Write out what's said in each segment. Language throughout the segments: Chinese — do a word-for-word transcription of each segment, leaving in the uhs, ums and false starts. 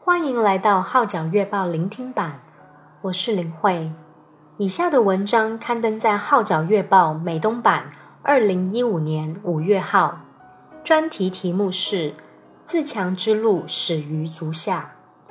欢迎来到号角月报聆听版，我是林慧。以下的文章刊登在号角月报美东版二零一五年五月号，专题题目是自强之路始于足下。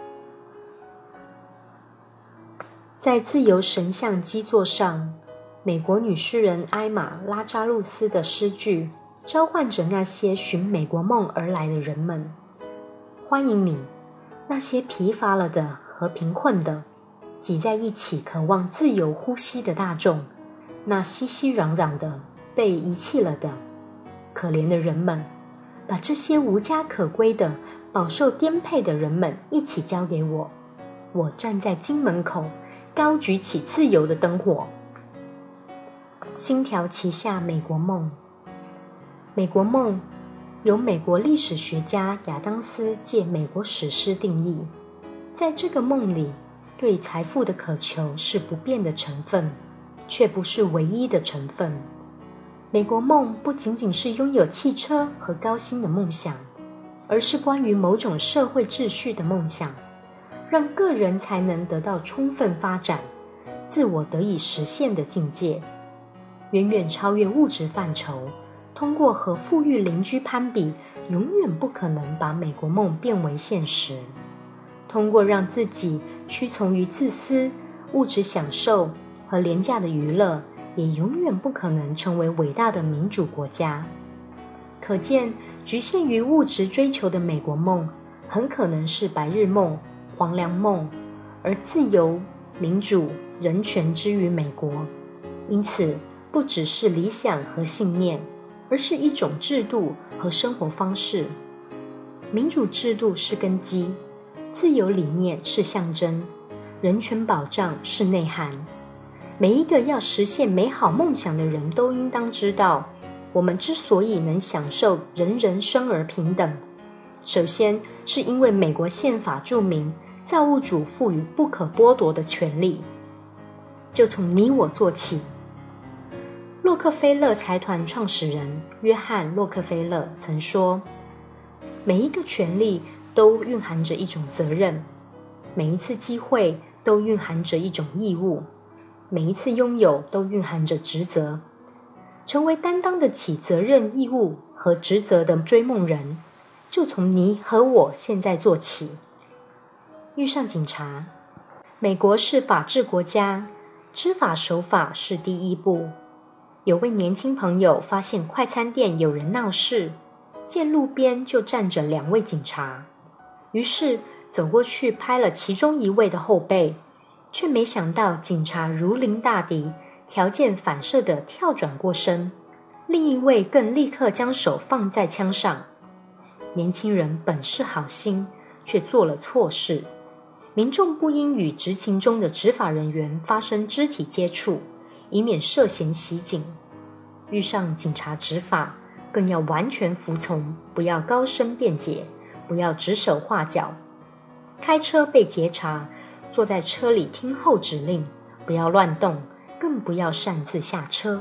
在自由神像基座上，美国女诗人埃玛·拉扎路斯的诗句召唤着那些寻美国梦而来的人们。欢迎你，那些疲乏了的和贫困的，挤在一起渴望自由呼吸的大众，那熙熙攘攘的被遗弃了的可怜的人们，把这些无家可归的饱受颠沛的人们一起交给我。我站在京门口，高举起自由的灯火。星条旗下美国梦。美国梦由美国历史学家亚当斯借美国史诗定义，在这个梦里，对财富的渴求是不变的成分，却不是唯一的成分。美国梦不仅仅是拥有汽车和高薪的梦想，而是关于某种社会秩序的梦想，让个人才能得到充分发展，自我得以实现的境界，远远超越物质范畴。通过和富裕邻居攀比，永远不可能把美国梦变为现实。通过让自己屈从于自私、物质享受和廉价的娱乐，也永远不可能成为伟大的民主国家。可见，局限于物质追求的美国梦，很可能是白日梦、黄粱梦，而自由、民主、人权之于美国，因此不只是理想和信念，而是一种制度和生活方式。民主制度是根基，自由理念是象征，人权保障是内涵。每一个要实现美好梦想的人都应当知道，我们之所以能享受人人生而平等，首先是因为美国宪法注明造物主赋予不可剥夺的权利，就从你我做起。洛克菲勒财团创始人约翰·洛克菲勒曾说，每一个权利都蕴含着一种责任，每一次机会都蕴含着一种义务，每一次拥有都蕴含着职责。成为担当得起责任、义务和职责的追梦人，就从你和我现在做起。遇上警察。美国是法治国家，知法守法是第一步。有位年轻朋友发现快餐店有人闹事，见路边就站着两位警察，于是走过去拍了其中一位的后背，却没想到警察如临大敌，条件反射地跳转过身，另一位更立刻将手放在枪上。年轻人本是好心，却做了错事。民众不应与执勤中的执法人员发生肢体接触，以免涉嫌袭警。遇上警察执法，更要完全服从，不要高声辩解，不要指手画脚。开车被截查，坐在车里听候指令，不要乱动，更不要擅自下车。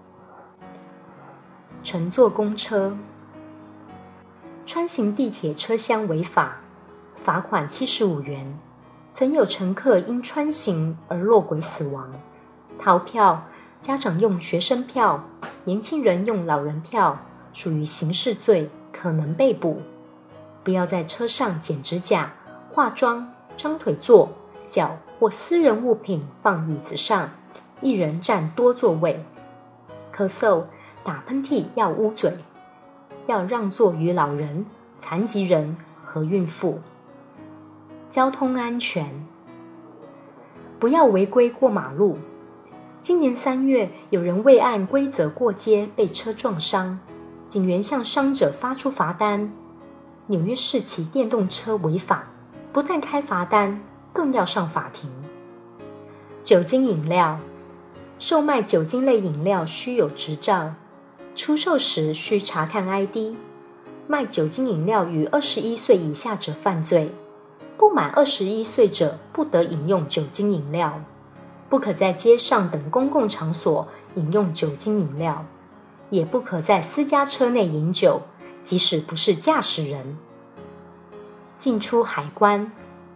乘坐公车。穿行地铁车厢违法，罚款七十五元。曾有乘客因穿行而落轨死亡。逃票，家长用学生票，年轻人用老人票，属于刑事罪，可能被捕。不要在车上剪指甲、化妆、张腿坐，脚或私人物品放椅子上，一人占多座位。咳嗽、打喷嚏要捂嘴，要让座于老人、残疾人和孕妇。交通安全。不要违规过马路。今年三月，有人未按规则过街被车撞伤，警员向伤者发出罚单。纽约市骑电动车违法，不但开罚单，更要上法庭。酒精饮料。售卖酒精类饮料需有执照，出售时需查看 I D。 卖酒精饮料与二十一岁以下者犯罪，不满二十一岁者不得饮用酒精饮料，不可在街上等公共场所饮用酒精饮料，也不可在私家车内饮酒，即使不是驾驶人。进出海关。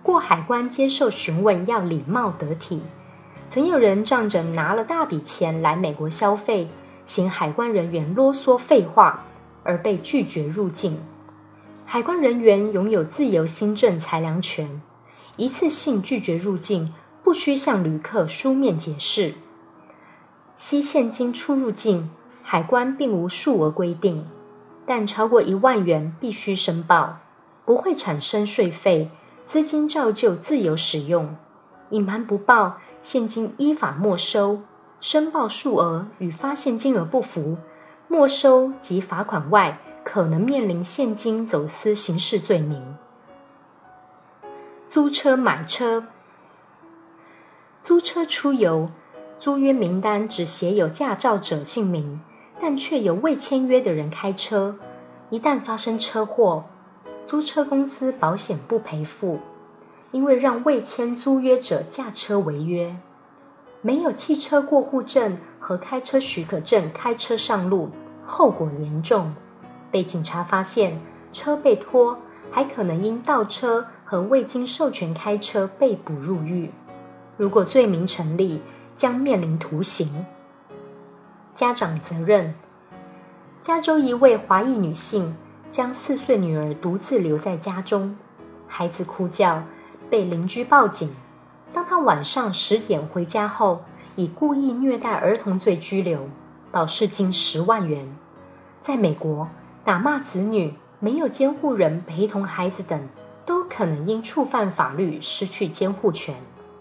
过海关接受询问要礼貌得体。曾有人仗着拿了大笔钱来美国消费，嫌海关人员啰嗦废话，而被拒绝入境。海关人员拥有自由新政裁量权，一次性拒绝入境，不需向旅客书面解释。吸现金出入境，海关并无数额规定，但超过一万元必须申报，不会产生税费，资金照旧自由使用。隐瞒不报，现金依法没收，申报数额与发现金额不符，没收及罚款外，可能面临现金走私刑事罪名。租车买车，租车出游，租约名单只写有驾照者姓名，但却有未签约的人开车，一旦发生车祸，租车公司保险不赔付，因为让未签租约者驾车违约。没有汽车过户证和开车许可证开车上路，后果严重，被警察发现，车被拖，还可能因盗车和未经授权开车被捕入狱。如果罪名成立，将面临徒刑。家长责任，加州一位华裔女性将四岁女儿独自留在家中，孩子哭叫，被邻居报警。当她晚上十点回家后，以故意虐待儿童罪拘留，保释金十万元。在美国，打骂子女、没有监护人陪同孩子等，都可能因触犯法律失去监护权。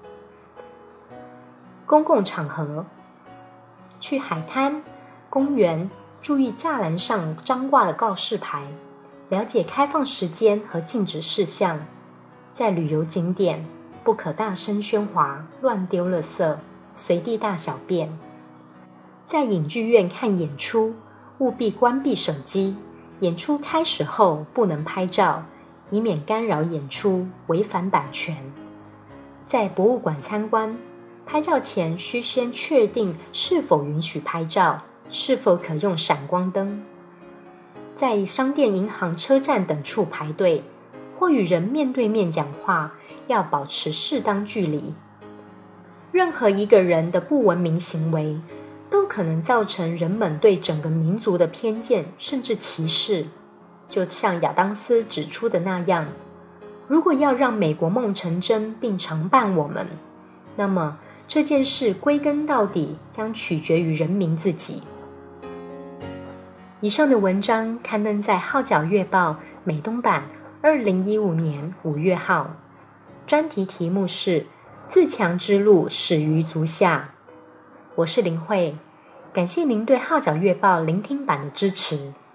公共场合，去海滩、公园，注意栅栏上张挂的告示牌，了解开放时间和禁止事项。在旅游景点，不可大声喧哗、乱丢垃圾、随地大小便。在影剧院看演出，务必关闭手机，演出开始后不能拍照，以免干扰演出，违反版权。在博物馆参观，拍照前需先确定是否允许拍照，是否可用闪光灯。在商店、银行、车站等处排队，或与人面对面讲话，要保持适当距离。任何一个人的不文明行为，都可能造成人们对整个民族的偏见甚至歧视。就像亚当斯指出的那样，如果要让美国梦成真并常伴我们，那么这件事归根到底将取决于人民自己。以上的文章刊登在《号角月报》美东版二零一五年五月号，专题题目是“自强之路始于足下”。我是林慧，感谢您对《号角月报》聆听版的支持。